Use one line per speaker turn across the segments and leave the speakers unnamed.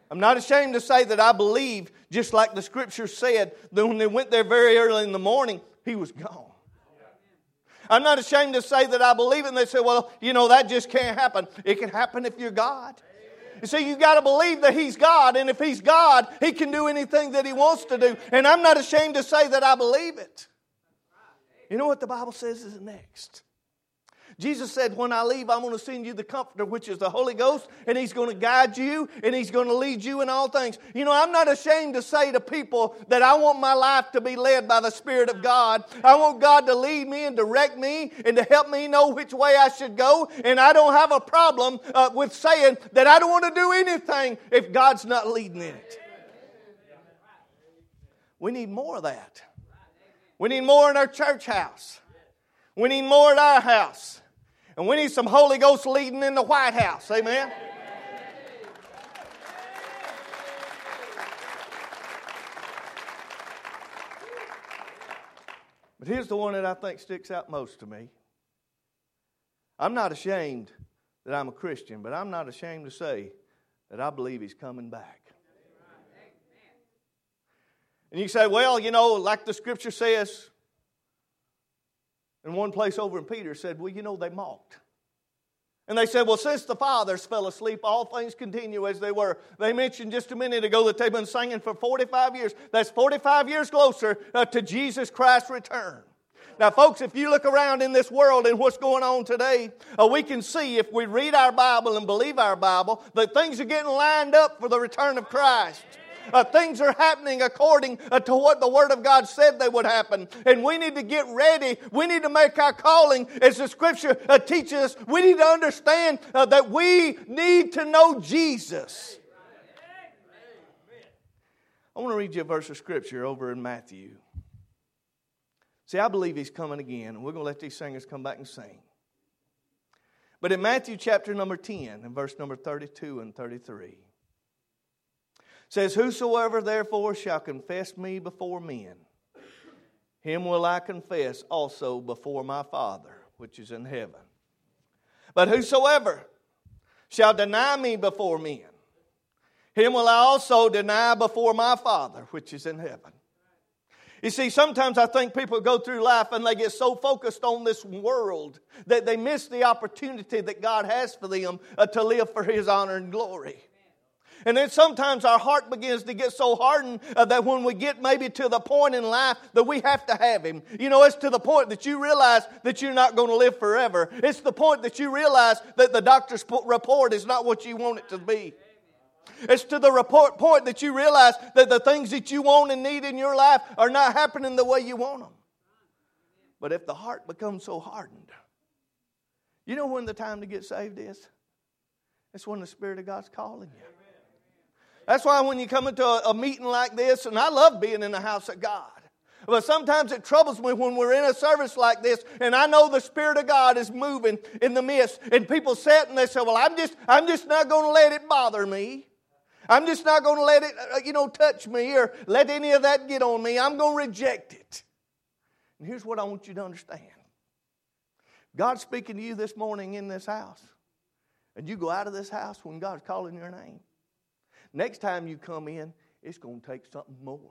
I'm not ashamed to say that I believe, just like the Scripture said, that when they went there very early in the morning, he was gone. I'm not ashamed to say that I believe it. And they say, well, that just can't happen. It can happen if you're God. You see, you've got to believe that He's God. And if He's God, He can do anything that He wants to do. And I'm not ashamed to say that I believe it. You know what the Bible says is next? Jesus said, when I leave, I'm going to send you the Comforter, which is the Holy Ghost, and He's going to guide you, and He's going to lead you in all things. I'm not ashamed to say to people that I want my life to be led by the Spirit of God. I want God to lead me and direct me and to help me know which way I should go, and I don't have a problem with saying that I don't want to do anything if God's not leading in it. We need more of that. We need more in our church house. We need more at our house. And we need some Holy Ghost leading in the White House. Amen? But here's the one that I think sticks out most to me. I'm not ashamed that I'm a Christian, but I'm not ashamed to say that I believe He's coming back. And you say, well, like the Scripture says, in one place over in Peter said, well, they mocked. And they said, well, since the fathers fell asleep, all things continue as they were. They mentioned just a minute ago that they've been singing for 45 years. That's 45 years closer to Jesus Christ's return. Now, folks, if you look around in this world and what's going on today, we can see if we read our Bible and believe our Bible, that things are getting lined up for the return of Christ. Things are happening according to what the Word of God said they would happen. And we need to get ready. We need to make our calling, as the Scripture teaches us, we need to understand that we need to know Jesus. I want to read you a verse of Scripture over in Matthew. See, I believe He's coming again, and we're going to let these singers come back and sing. But in Matthew chapter number 10, and verse number 32 and 33, says, whosoever therefore shall confess me before men, him will I confess also before my Father, which is in heaven. But whosoever shall deny me before men, him will I also deny before my Father, which is in heaven. You see, sometimes I think people go through life and they get so focused on this world that they miss the opportunity that God has for them to live for His honor and glory. And then sometimes our heart begins to get so hardened that when we get maybe to the point in life that we have to have Him. It's to the point that you realize that you're not going to live forever. It's the point that you realize that the doctor's report is not what you want it to be. It's to the point that you realize that the things that you want and need in your life are not happening the way you want them. But if the heart becomes so hardened, you know when the time to get saved is? It's when the Spirit of God's calling you. That's why when you come into a meeting like this, and I love being in the house of God, but sometimes it troubles me when we're in a service like this, and I know the Spirit of God is moving in the midst, and people sit and they say, well, I'm just not going to let it bother me. I'm just not going to let it, touch me or let any of that get on me. I'm going to reject it. And here's what I want you to understand. God's speaking to you this morning in this house, and you go out of this house when God's calling your name. Next time you come in, it's going to take something more.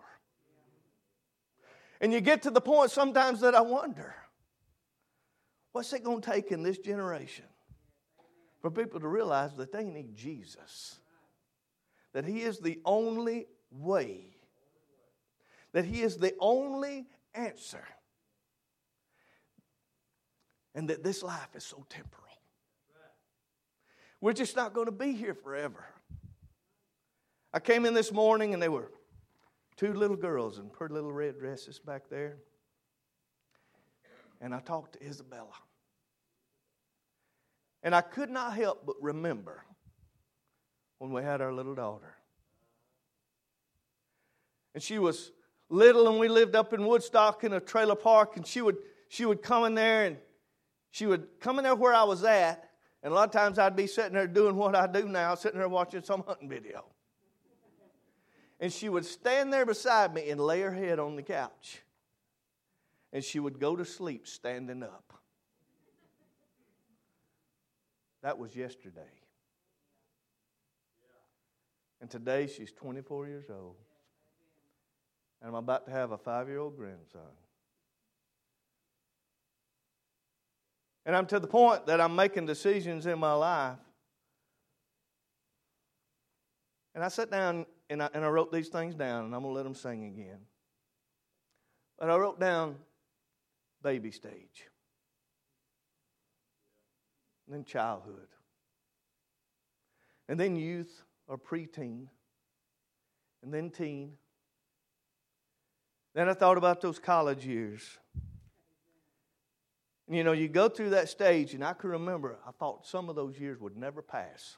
And you get to the point sometimes that I wonder, what's it going to take in this generation for people to realize that they need Jesus? That He is the only way. That He is the only answer. And that this life is so temporal. We're just not going to be here forever. I came in this morning and there were two little girls in pretty little red dresses back there. And I talked to Isabella. And I could not help but remember when we had our little daughter. And she was little and we lived up in Woodstock in a trailer park, and she would come in there, and she would come in there where I was at, and a lot of times I'd be sitting there doing what I do now, sitting there watching some hunting video. And she would stand there beside me and lay her head on the couch. And she would go to sleep standing up. That was yesterday. And today she's 24 years old. And I'm about to have a 5-year-old grandson. And I'm to the point that I'm making decisions in my life. And I sat down and I wrote these things down, and I'm going to let them sing again. But I wrote down baby stage. And then childhood. And then youth or preteen. And then teen. Then I thought about those college years. And you know, you go through that stage, and I can remember, I thought some of those years would never pass.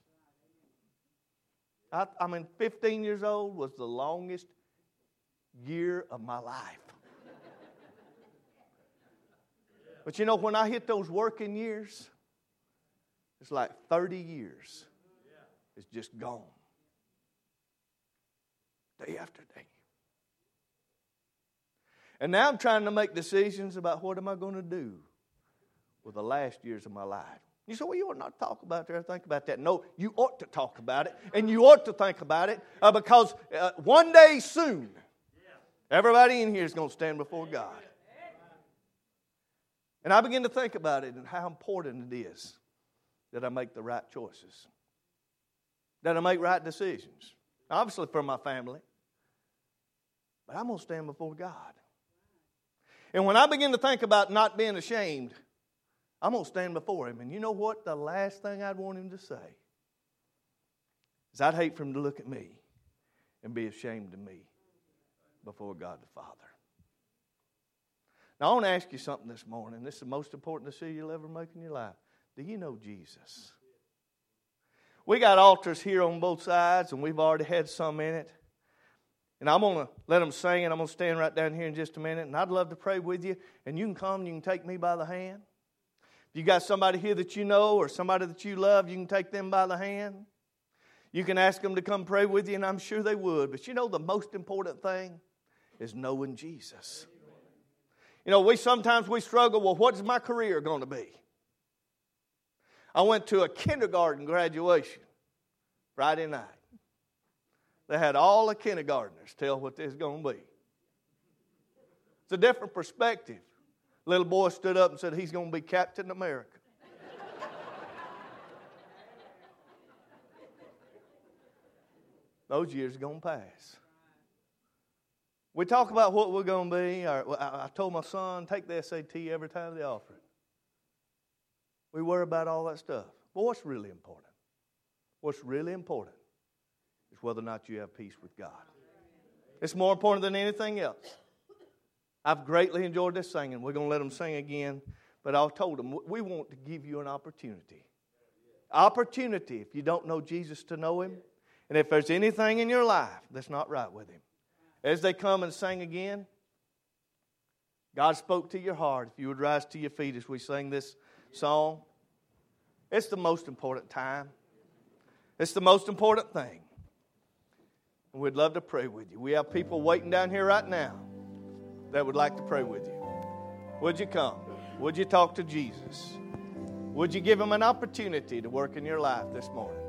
I mean, 15 years old was the longest year of my life. But you know, when I hit those working years, it's like 30 years. It's just gone. Day after day. And now I'm trying to make decisions about what am I going to do with the last years of my life. You say, well, you ought not to talk about that or think about that. No, you ought to talk about it, and you ought to think about it, because one day soon, everybody in here is going to stand before God. And I begin to think about it and how important it is that I make the right choices, that I make right decisions. Obviously for my family, but I'm going to stand before God. And when I begin to think about not being ashamed, I'm going to stand before Him. And you know what? The last thing I'd want Him to say is I'd hate for Him to look at me and be ashamed of me before God the Father. Now, I want to ask you something this morning. This is the most important decision you'll ever make in your life. Do you know Jesus? We got altars here on both sides, and we've already had some in it. And I'm going to let them sing, and I'm going to stand right down here in just a minute. And I'd love to pray with you. And you can come, you can take me by the hand. If you got somebody here that you know or somebody that you love, you can take them by the hand. You can ask them to come pray with you, and I'm sure they would. But you know the most important thing is knowing Jesus. You know, sometimes we struggle, well, what's my career going to be? I went to a kindergarten graduation Friday night. They had all the kindergartners tell what this is going to be. It's a different perspective. Little boy stood up and said he's going to be Captain America. Those years are going to pass. We talk about what we're going to be. I told my son, take the SAT every time they offer it. We worry about all that stuff. But what's really important? What's really important is whether or not you have peace with God. It's more important than anything else. I've greatly enjoyed this singing. We're going to let them sing again. But I told them, we want to give you an opportunity. Opportunity, if you don't know Jesus, to know Him. And if there's anything in your life that's not right with Him. As they come and sing again, God spoke to your heart. If you would rise to your feet as we sing this song. It's the most important time. It's the most important thing. And we'd love to pray with you. We have people waiting down here right now that would like to pray with you. Would you come? Would you talk to Jesus? Would you give Him an opportunity to work in your life this morning?